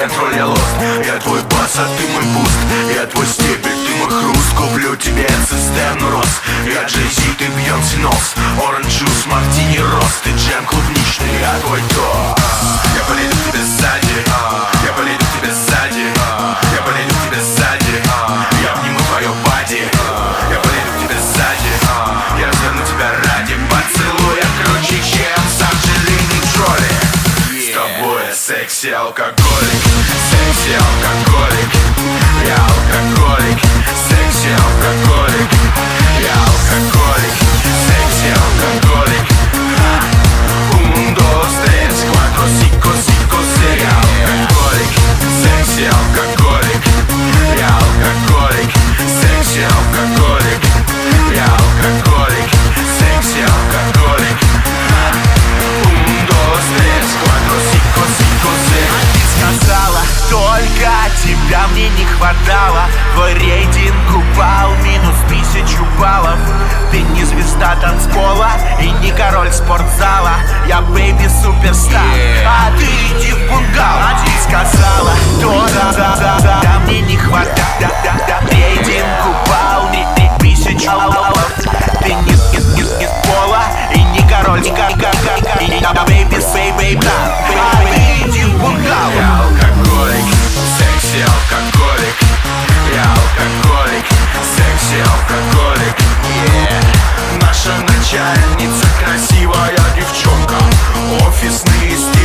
контроль, я лост. Я твой бас, а ты мой буст. Я твой стебель, ты мой хруст. Куплю тебе цистерну роз. Я Джей-Зи, ты Бейонсе нос. Оранж джус, мартини рост. Ты джем клубничный, я твой тос. Я полезу к тебе сзади. Я полезу к тебе сзади. Я полезу к тебе сзади. Я обниму твое бади. Я полезу к тебе сзади. Я разверну тебя ради поцелуя круче, чем сам Анджелина Джоли. С тобой я секси-алкоголик. Секси-алкоголик. Я алкоголик. Секси-алкоголик. Я алкоголик. Секси-алкоголик. Un, dos, tres, cuatro, cinco, cinco, seis. Я алкоголик. Секси-алкоголик. Я алкоголик. Секси-алкоголик. Я алкоголик. Секси-алкоголик. Un, dos, tres, cuatro, cinco, cinco, seis. Ты сказала, только тебя мне не хватало. Твой рейтинг упал, -1000 баллов. Ты не звезда танцпола и не король спортзала. Я бэйби суперстар, а ты иди в бунгало. Ты сказала, только тебя мне не хватало. Рейтинг упал, 1000 баллов. Ты не звезда пола и не король, бэйби, а ты иди в бунгало. Я алкоголик, секси-алкоголик. Я алкоголик, секси-алкоголик. Наша начальница красивая девчонка. Офисный